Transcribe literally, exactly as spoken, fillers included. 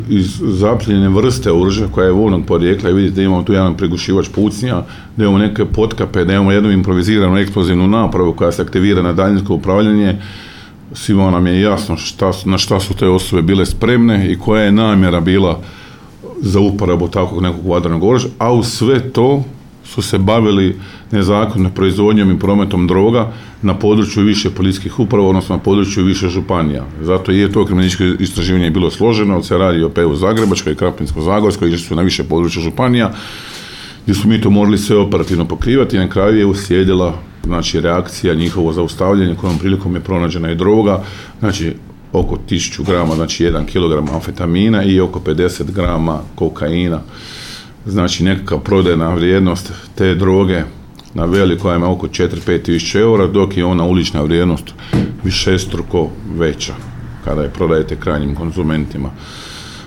iz zapljenjene vrste oružja koja je vojnog porijekla i vidite da imamo tu jedan prigušivač pucnja, da imamo neke potkape, da imamo jednu improviziranu eksplozivnu napravu koja se aktivira na daljinsko upravljanje. Svima nam je jasno šta, na šta su te osobe bile spremne i koja je namjera bila za uporabu takvog nekog vatrenog oružja, a uz sve to su se bavili nezakonitom proizvodnjom i prometom droga na području više policijskih uprava, odnosno na području više županija. Zato je to kriminalističko istraživanje bilo složeno, ali se radi o P U Zagrebačkoj i Krapinsko-zagorskoj, gdje su na više područja županija, gdje su mi to morali sve operativno pokrivati i na kraju je uslijedila znači, reakcija, njihovo zaustavljanje kojom prilikom je pronađena i droga, znači oko tisuću grama, znači jedan kilogram amfetamina i oko pedeset grama kokaina. Znači nekakva prodajna vrijednost te droge na veliko je oko četiri do pet tisuća eura, dok je ona ulična vrijednost višestruko veća kada je prodajete krajnjim konzumentima.